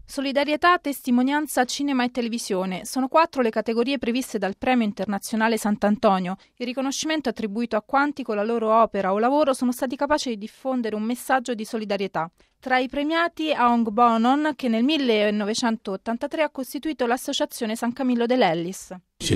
Solidarietà, testimonianza, cinema e televisione. Sono 4 le categorie previste dal Premio Internazionale Sant'Antonio. Il riconoscimento attribuito a quanti con la loro opera o lavoro sono stati capaci di diffondere un messaggio di solidarietà. Tra i premiati Aung Bonon, che nel 1983 ha costituito l'associazione San Camillo dell'Ellis.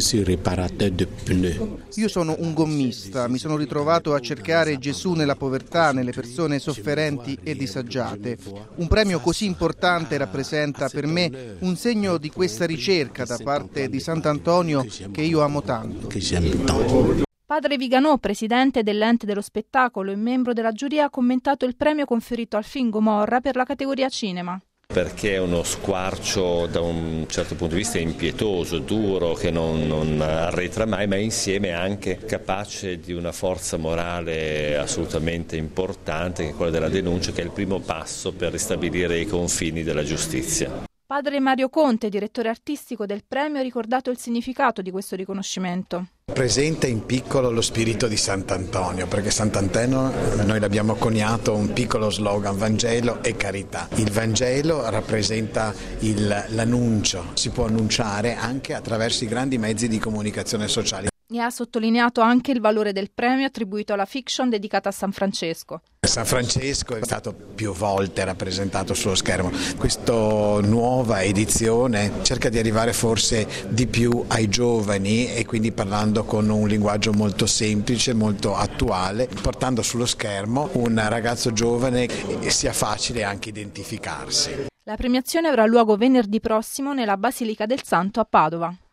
Io sono un gommista, mi sono ritrovato a cercare Gesù nella povertà, nelle persone sofferenti e disagiate. Un premio così importante rappresenta per me un segno di questa ricerca da parte di Sant'Antonio che io amo tanto. Padre Viganò, presidente dell'ente dello spettacolo e membro della giuria, ha commentato il premio conferito al film Gomorra per la categoria cinema. Perché è uno squarcio da un certo punto di vista impietoso, duro, che non arretra mai, ma insieme anche capace di una forza morale assolutamente importante, che è quella della denuncia, che è il primo passo per ristabilire i confini della giustizia. Padre Mario Conte, direttore artistico del premio, ha ricordato il significato di questo riconoscimento. Presenta in piccolo lo spirito di Sant'Antonio, perché Sant'Antonio noi l'abbiamo coniato un piccolo slogan: Vangelo e carità. Il Vangelo rappresenta l'annuncio, si può annunciare anche attraverso i grandi mezzi di comunicazione sociale. E ha sottolineato anche il valore del premio attribuito alla fiction dedicata a San Francesco. San Francesco è stato più volte rappresentato sullo schermo. Questa nuova edizione cerca di arrivare forse di più ai giovani e quindi parlando con un linguaggio molto semplice, molto attuale, portando sullo schermo un ragazzo giovane che sia facile anche identificarsi. La premiazione avrà luogo venerdì prossimo nella Basilica del Santo a Padova.